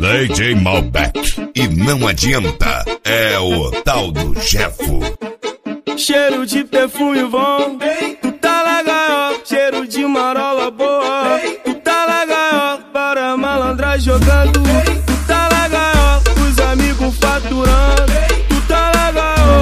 DJ Malbec. E não adianta, é o tal do Jefo. Cheiro de perfume bom, tu tá na gaiola. Cheiro de marola boa, tu tá na gaiola. Para malandra jogando, tu tá na gaiola. Os amigos faturando, tu tá na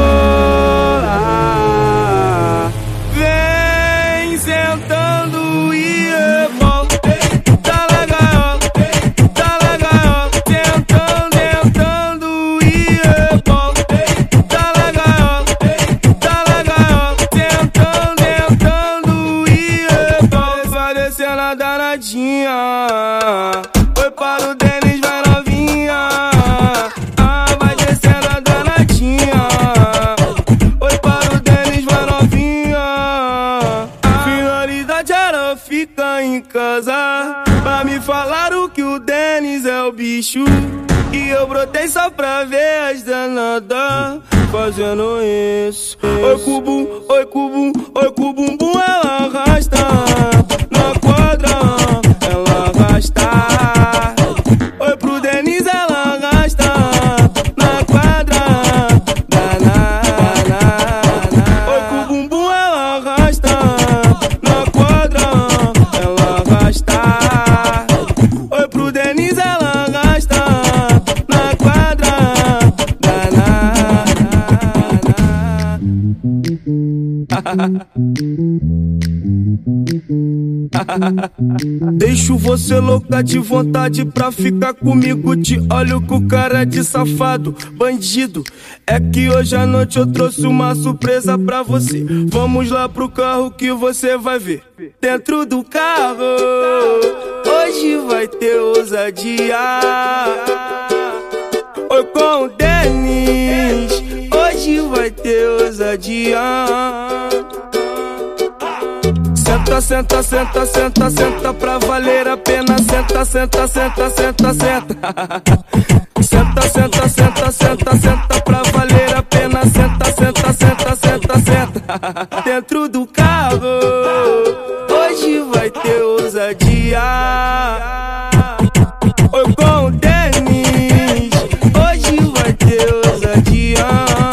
gaiola. Vem sentando e rebola. Tu tá na gaiola, tu tá na gaiola. Tentando e rebola. Tu tá na gaiola, tu tá na gaiola. Tentando e rebola. Vai descendo a danadinha. Foi para o Denis, vai novinha. Vai descendo a danadinha. Foi para o Denis, vai novinha. Finalidade era ficar em casa. Pra me falaram que o Denis é o bicho. E eu brotei só pra ver as danadas fazendo isso. Oi cubum, oi cubum, oi cubum, ela arrasta na quadra, ela arrasta. Oi pro Denis, ela arrasta na quadra, oi cubum, ela arrasta na quadra, ela arrasta. Oi pro Denis, ela arrasta na quadra, deixo você louca de vontade pra ficar comigo. Te olho com cara de safado, bandido. É que hoje à noite eu trouxe uma surpresa pra você. Vamos lá pro carro que você vai ver. Dentro do carro, hoje vai ter ousadia. Oi com o Denis, hoje vai ter ousadia. Senta, senta, senta, senta, senta pra valer a pena. Senta, senta, senta, senta, senta. Senta, senta, senta, senta, senta pra valer a pena. Senta, senta, senta, senta, senta. Dentro do carro, hoje vai ter ousadia. Oi com o Denis, hoje vai ter ousadia.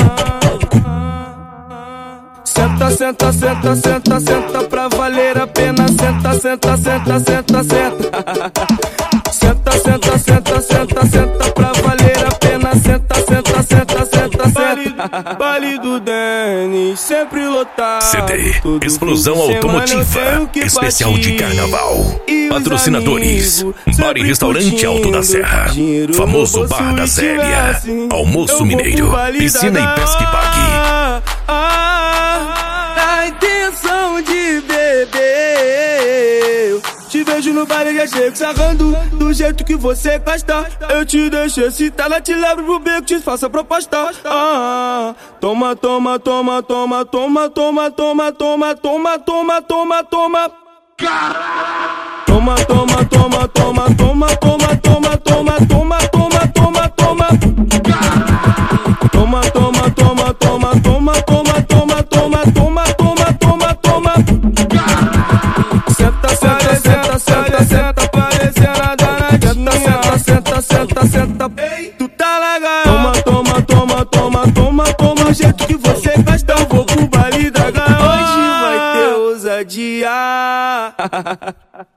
Senta, senta, senta, senta, senta pra valer a pena. Senta, senta, senta, senta, senta. Senta, senta, senta, senta, senta pra valer a pena. Senta, senta, senta, senta, senta. Baile do Denis, sempre lotado. CD Explosão Automotiva, especial de carnaval. Patrocinadores: Bar e Restaurante Alto da Serra, famoso Bar da Célia, Almoço Mineiro, Piscina e Pesque Parque. Na intenção de beber, te vejo no baile, já chego sarrando do jeito que você gosta. Eu te deixo excitar, ela te levo pro beco, te faço a proposta. Toma, toma, toma, toma, toma, toma, toma, toma, toma, toma, toma, toma. Toma, toma, toma, toma, toma, toma, toma, toma, toma, toma, toma, toma. Toma, toma, toma, toma, toma, toma, toma, toma, toma, toma, toma, toma. Senta, senta, senta, senta, senta, parecendo a danadinha. Senta, senta, senta, senta, tu tá na gaiola. Toma, toma, toma, toma, toma, toma, do jeito que você gosta. Eu vou pro baile da gaiola. Hoje vai ter ousadia.